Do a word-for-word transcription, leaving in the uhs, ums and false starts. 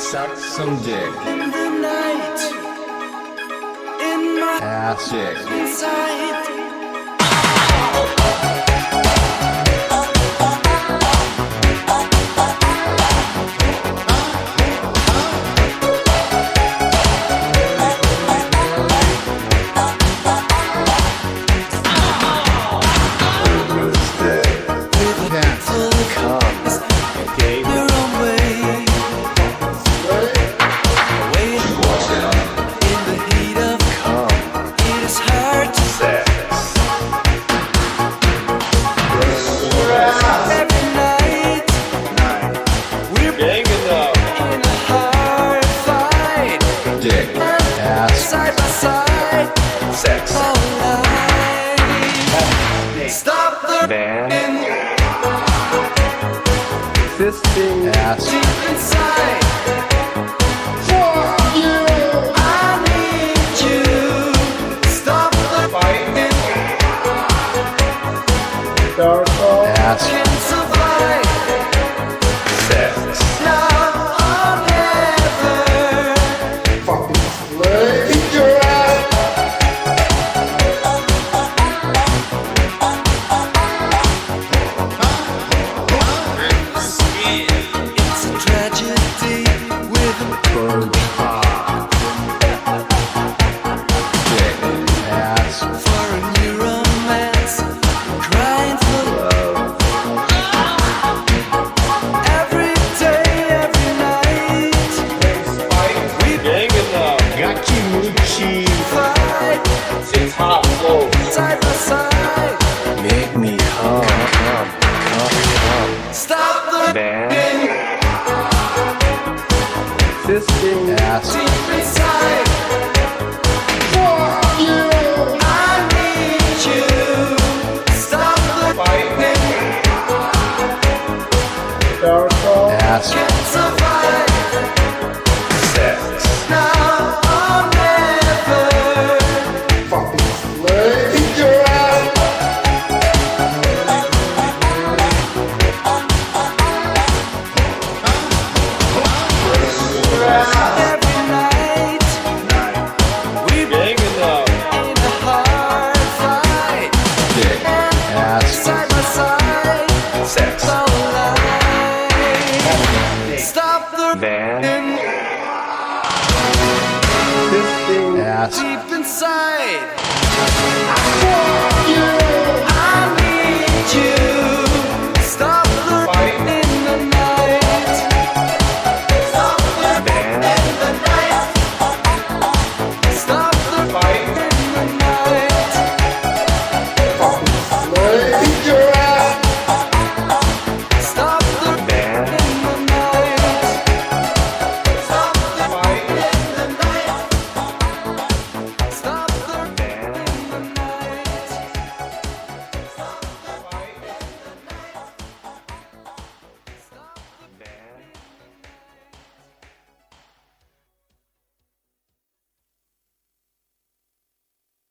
Suck some dick. In the night, in my Ass dick. inside. Dick, ass, Side by side, sex, all night. Stop the van, Fisting ass, deep inside. For you, I need you. Stop the fighting. circle, ass, Can't survive sex, now or never. fucking slay your ass. It's a tragedy with a Burn hot. dick, ass, for a new romance, crying for love. Every day, every night, we Gakimuchi. fight It's hot flow. side by side. make me come, come, come, come, Stop the van, Fisting ass, deep inside. For you, I need you. Stop the fighting. circle, ass, Can't survive sex, now or never. fucking slay your ass. Every night, we break in a hard fight. dick, ass, Side by side, sex, so alive. Stop the van, Fisting ass, deep inside.